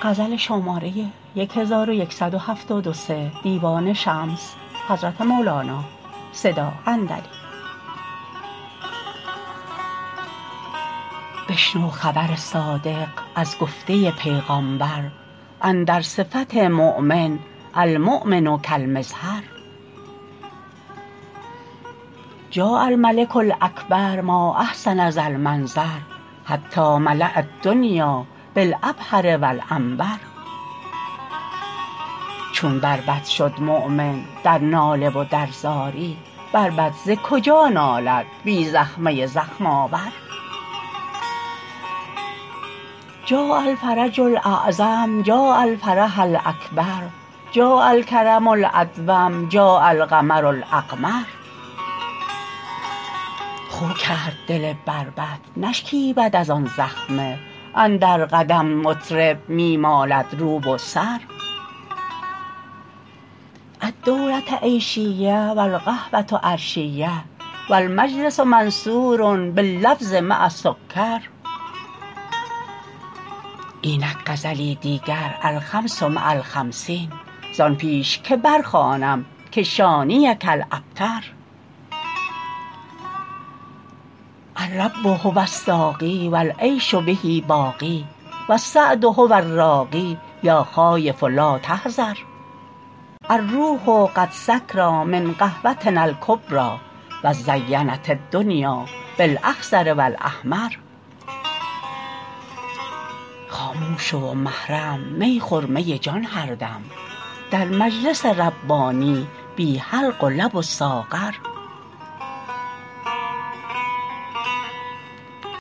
بشنو خبر صادق از گفته پیغامبر اندر صفت مؤمن: المؤمن کالمزهر. جاء الملک الاکبر ما احسن ذا المنظر حتی ملاء الدنیا بالعبهر و العنبر. چون بربط شد مؤمن در ناله و در زاری، بربط ز کجا نالد بی زخمه زخم آور. جاء الفرج الاعظم جاء الفرح الاکبر جاء الکرم الادوم جاء القمر الاقمر. خو کرد دل بربط نشکیبد از آن زخمه، اندر قدم مطرب می مالد رو و سر. الدولة عیشیة و القهوة عرشیة و المجلس منصور باللوز مع السکر. اینک غزلی دیگر الخمس مع الخمسین، زان پیش که برخوانم که شانی کالابتر. الرب هو الساقی و العیش به باقی و السعد هو الراقی یا خایف لا تحذر. الروح قد سکری من قهوتنا الکبری و زینت الدنیا بالاخضر و الاحمر. خاموش شو و محرم می خور می جان هر دم، در مجلس ربانی بی حلق و لب و ساغر.